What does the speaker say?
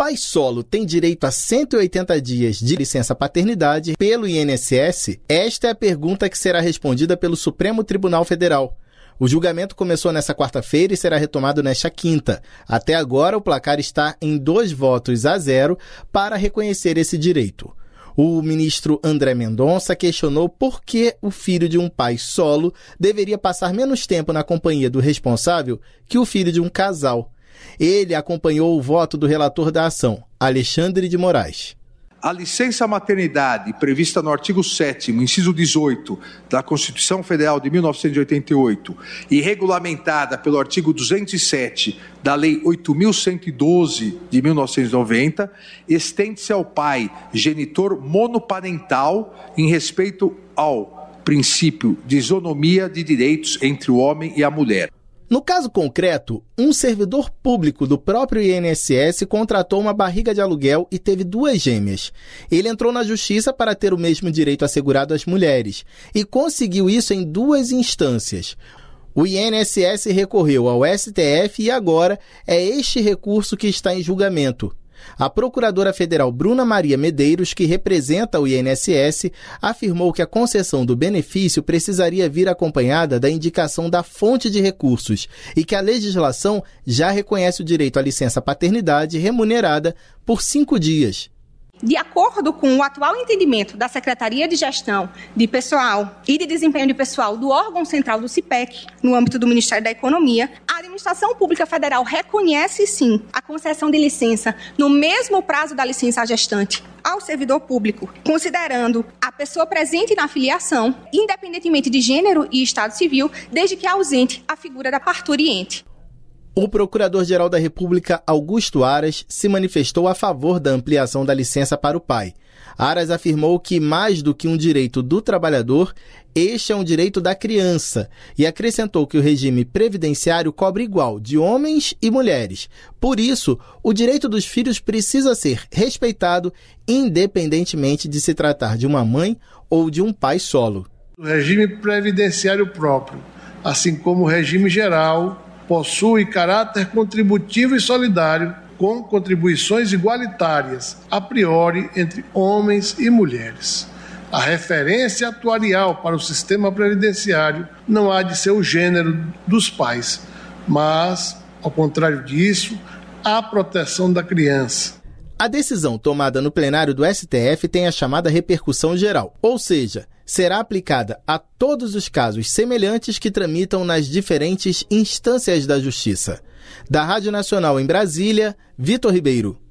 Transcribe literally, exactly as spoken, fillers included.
pai solo tem direito a cento e oitenta dias de licença paternidade pelo I N S S? Esta é a pergunta que será respondida pelo Supremo Tribunal Federal. O julgamento começou nesta quarta-feira e será retomado nesta quinta. Até agora, o placar está em dois votos a zero para reconhecer esse direito. O ministro André Mendonça questionou por que o filho de um pai solo deveria passar menos tempo na companhia do responsável que o filho de um casal. Ele acompanhou o voto do relator da ação, Alexandre de Moraes. A licença maternidade, prevista no artigo sétimo, inciso dezoito, da Constituição Federal de mil novecentos e oitenta e oito e regulamentada pelo artigo duzentos e sete da Lei oito mil cento e doze de mil novecentos e noventa, estende-se ao pai genitor monoparental em respeito ao princípio de isonomia de direitos entre o homem e a mulher. No caso concreto, um servidor público do próprio I N S S contratou uma barriga de aluguel e teve duas gêmeas. Ele entrou na justiça para ter o mesmo direito assegurado às mulheres e conseguiu isso em duas instâncias. O I N S S recorreu ao S T F e agora é este recurso que está em julgamento. A procuradora federal Bruna Maria Medeiros, que representa o I N S S, afirmou que a concessão do benefício precisaria vir acompanhada da indicação da fonte de recursos e que a legislação já reconhece o direito à licença paternidade remunerada por cinco dias. De acordo com o atual entendimento da Secretaria de Gestão de Pessoal e de Desempenho de Pessoal do órgão central do CIPEC, no âmbito do Ministério da Economia, a Administração Pública Federal reconhece, sim, a concessão de licença no mesmo prazo da licença à gestante ao servidor público, considerando a pessoa presente na filiação, independentemente de gênero e estado civil, desde que ausente a figura da parturiente. O Procurador-Geral da República, Augusto Aras, se manifestou a favor da ampliação da licença para o pai. Aras afirmou que, mais do que um direito do trabalhador, este é um direito da criança e acrescentou que o regime previdenciário cobre igual de homens e mulheres. Por isso, o direito dos filhos precisa ser respeitado, independentemente de se tratar de uma mãe ou de um pai solo. O regime previdenciário próprio, assim como o regime geral, possui caráter contributivo e solidário, com contribuições igualitárias, a priori, entre homens e mulheres. A referência atuarial para o sistema previdenciário não há de ser o gênero dos pais, mas, ao contrário disso, a proteção da criança. A decisão tomada no plenário do S T F tem a chamada repercussão geral, ou seja, será aplicada a todos os casos semelhantes que tramitam nas diferentes instâncias da Justiça. Da Rádio Nacional em Brasília, Vitor Ribeiro.